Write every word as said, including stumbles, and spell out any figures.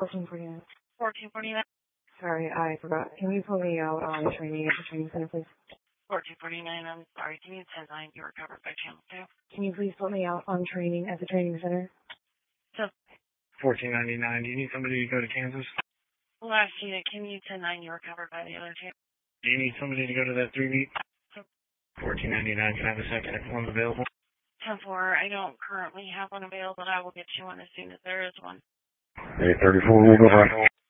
fourteen forty-nine. fourteen forty-nine. Sorry, I forgot. Can you pull me out on training at the training center, please? fourteen forty-nine, I'm sorry. Can you ten nine? You were covered by channel two. Can you please put me out on training at the training center? So, fourteen ninety-nine. Do you need somebody to go to Kansas? last unit, can you ten nine? You were covered by the other channel. Do you need somebody to go to that three beat? So, fourteen ninety-nine. Can I have a second if one's available? ten four, I don't currently have one available, but I will get you one as soon as there is one. eight thirty-four, we'll go back.